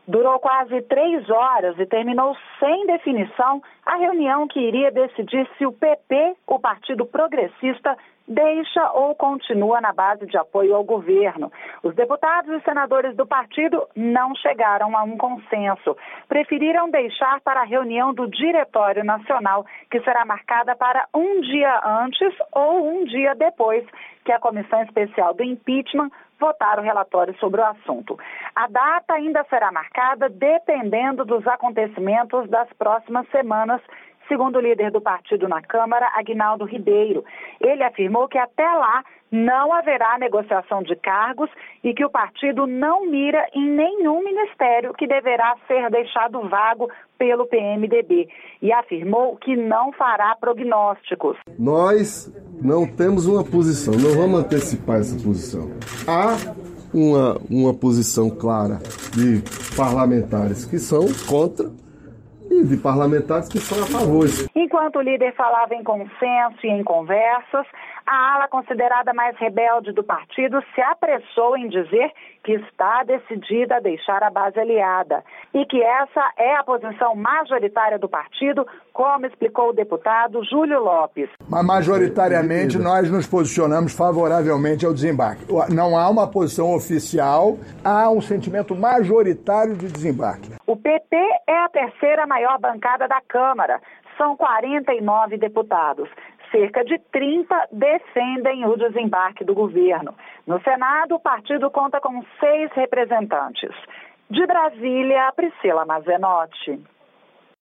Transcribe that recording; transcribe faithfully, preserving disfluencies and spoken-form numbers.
Durou quase três horas e terminou sem definição a reunião que iria decidir se o P P, o Partido Progressista, deixa ou continua na base de apoio ao governo. Os deputados e senadores do partido não chegaram a um consenso. Preferiram deixar para a reunião do Diretório Nacional, que será marcada para um dia antes ou um dia depois que a Comissão Especial do Impeachment votar o relatório sobre o assunto. A data ainda será marcada dependendo dos acontecimentos das próximas semanas, segundo o líder do partido na Câmara, Aguinaldo Ribeiro. Ele afirmou que até lá não haverá negociação de cargos e que o partido não mira em nenhum ministério que deverá ser deixado vago pelo P M D B. E afirmou que não fará prognósticos. Nós não temos uma posição, não vamos antecipar essa posição. Há uma, uma posição clara de parlamentares que são contra e de parlamentares que são a favor. Enquanto o líder falava em consenso e em conversas, a ala considerada mais rebelde do partido se apressou em dizer que está decidida a deixar a base aliada e que essa é a posição majoritária do partido, como explicou o deputado Júlio Lopes. Mas majoritariamente nós nos posicionamos favoravelmente ao desembarque. Não há uma posição oficial, há um sentimento majoritário de desembarque. O P P é a terceira maior bancada da Câmara. São quarenta e nove deputados. Cerca de trinta defendem o desembarque do governo. No Senado, o partido conta com seis representantes. De Brasília, Priscila Mazenotti.